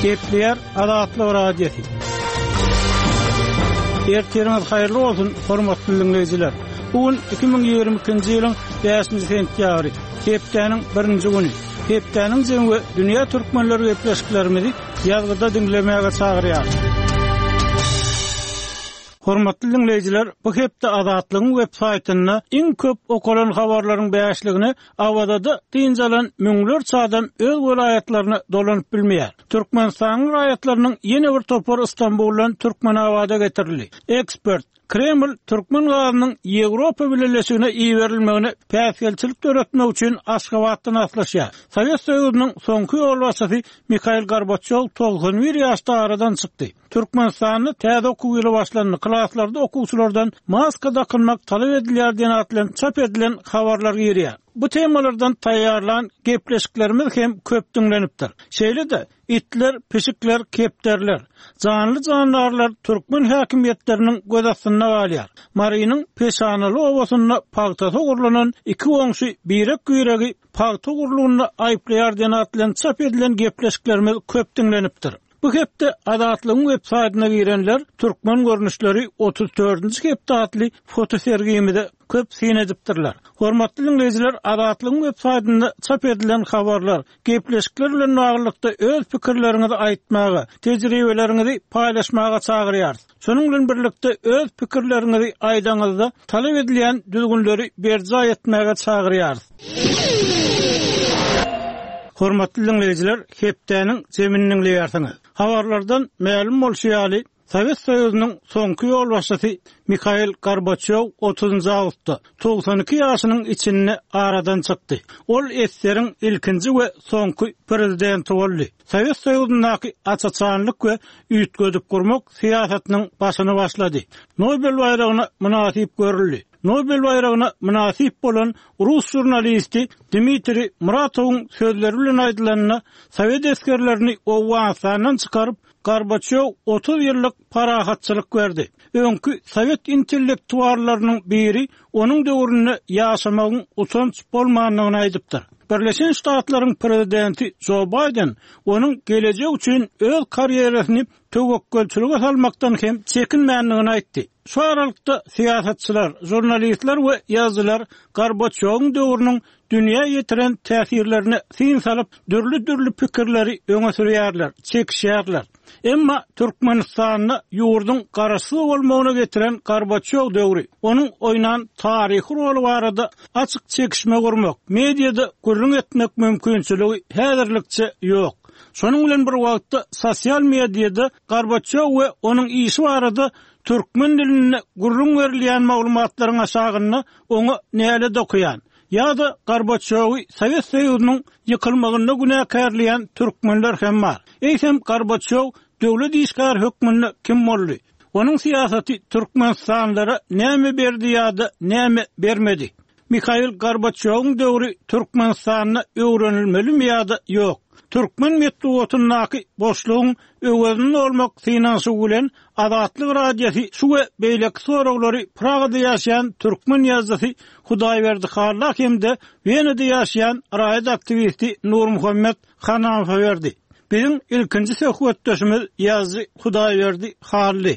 Kepler adatly radiyeti. Erteriniz hayırlı olsun, hormatly dinleyijiler. Bugün 2022-nji ýylyň 5-nji sentýabry, Keplerniň 1-nji güni. Keplerniň jemgy dünýä türkmenleri gepleşiklerimizi ýazgyda dinlemäge çagyrýar. Hormatly dinleyijiler, bu hepde Adatlyň web saýtyna iň köp okulan habarlaryň bäşligini awada diýinjalan müňler çadam öz welaýatlaryny dolanyp bilmeýär. Türkmenistan raýatlarynyň ýene bir topar Istanbuldan Türkmen awada getirildi. Ekspert Kreml Türkmen gazynyň Ýewropa birleşigine iýerilmegini päsgelçilik öğretmek üçin Aşgabatdan aslaşýar. Sowet Soýuzynyň soňky ýolbaşçysy Mikhail Gorbaçov 91 ýaşda aradan çykdy. Türkmenistanyny täze okuw ýyly başlandy. Klaslarda okuwçylardan maska takylmak talap edilýär diýen atlan çap edilen habarlar ýerýär. Bu temalardan taýýarlan gepleşiklerimiz hem köp dinlenipdir. Şeýle-de itler, pişikler, kepterler, canly canlarlar Türkmen häkimetleriniň göz astyna alýar. Marynyň peşanaly owasyna pagtata gurulanan iki oňşy birek güýregi pagta gurulugyna aýplaýar diýen atlan çap edilen gepleşiklerimiz köp dinlenipdir. Bu hepde Adatlyň web saýtyna girenler Türkmen görnüşleri 34-nji hepde atly foto sergimide köp syn edipdirler. Hormatly dinleyijiler, Adatlyň web saýtyna çap edilen habarlar, gepleşikler bilen naglykda öz pikirleriňizi aýtmagy, tejribeleriňizi paýlaşmaga çagyrýar. Şonuň bilen birlikde öz pikirleriňizi aýdaňyzda talap edilen düzgünleri berja etmäge çagyrýar. Hormatly dinleyijiler, hepdeniň zeminiň ýertini. Habarlardan ma'lum bolýaly, Sowet Soýuzynyň soňky ýolbaşçysy Mikhail Gorbaçov 30-njy awgustda 92 ýaşynyň içinde aradan çykdy. Ol SSR'niň ilkinji we soňky prezidenti boldy. Sowet Soýuzynyň açaçanlyk we üýtgödük gurmak siýasatynyň başyny başlady. Nobel bayragyna munasyp görüldi. Nobel bayragyna munasyp bolan Rus jurnalisti Dmitri Muratowyň sözleri bilen aýdylanyna Sowet eskerlerini Owganstandan çykaryp Gorbaçov 30 ýyllyk parahatçylyk berdi. Öňkü Sowet intellektuallarynyň biri onuň döwründe ýaşamagyň uçanç bolmanyny aýdypdyr. Birleşen Ştatlaryň prezidenti Joe Biden onuň gelecek üçin öz karýerasini töwekkelçilige salmakdan hem çekinmänligini aýtdy. Şu aralykda siýasatçylar, jurnalistler we ýazgylar Gorbaçowyň döwrüniň dünýä ýetiren täsirlerini syn salyp dürli pikirleri öňe sürýärler, çekişýärler. Emma Türkmenistanyna ýurduň garaşy bolmagyna getiren Gorbaçow döwri, onuň oýnan taryhy roli barada açyk çekişme gurmak, mediada gurrun etmek mümkinçiligi häzirlikçe ýok. Şonuň bilen bir wagtda sosial mediada Gorbaçow we onuň işi barada Türkmen diline gurrun berilýän maglumatlaryň aşagyna oňa näle dokuyan. Ýa-da Gorbaçowy Sowet Soýuzynyň ýykylmagyna günäkärleýän türkmenler hem bar. Eýsem Gorbaçow döwlet işgär hökmüne kim boldy? Onuň siýasaty Türkmenistanlara näme berdi ýa-da näme bermedi? Mikhail Gorbaçowyň döwri Türkmenistanyna öwrenilmelimi ýa-da ýok? Türkmen medeniýetiniň boşlugyň öwrenilen olmak finansy bilen Adatlyk radiosi şu we beýleki soraglary Pragada ýaşaýan türkmen ýazgysy Hudaýberdi Harlak hemde Wenede ýaşaýan raýat aktivisti Nur Muhammed Hanafa berdi. Bizim ilkinji söhbetdeşimiz ýazgy Hudaýberdi Harly.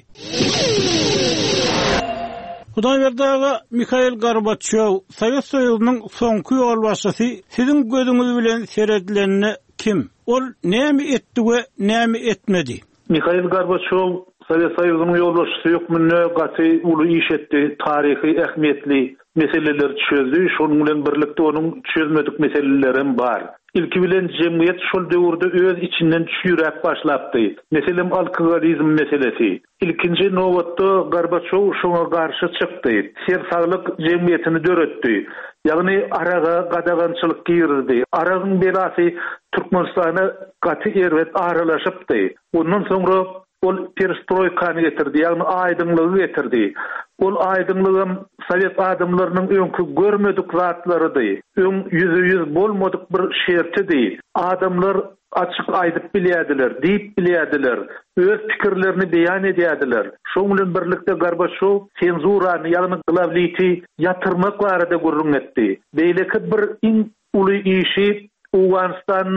Hudaýberdi Mikhail Gorbaçov, Sowet Soýuzynyň soňky ýolbaşçysy, siziň gözüňiz bilen seredilenini kim? Ol näme etdi we näme etmedi? Mikhail Gorbaçov Sowet Soýuzynyň ýolbaşçysy hökmüne gaty uly iş etdi, taryhy ähmiýetli meseleler çözdü. Şonuň bilen birlikde onuň çözmedik meselelerim bar. İlki bilen jemgyýet şol döwürde öz içinden düşýärek başlapdy. Meselem alkoholizm meselesi. İlkinji nowatda Gorbaçov şoňa garşy çykdy. Ser-saglyk jemgyýetini döretdi. Ýagny araga gadagançylyk girdi. Aragyň belasy Türkmenistana gaty erwet aralaşypdy. Ondan soňra ol perestroykany getirdi, ýagny aýdymlygy getirdi. Ol aýdymlygym Sowet adamlarynyň öňkü görmedik zatlarydy. %100 bolmadyk bir şertidi. Adamlar açyk aýdyp bilýärdiler, diýip bilýärdiler, öz pikirlerini beýan edýärdiler. Şoň bilen birlikde Gorbaçov senzurany, ýagny glavlity ýatyrmak barada gurrun etdi. Beýleki bir iň uly işi Owganstan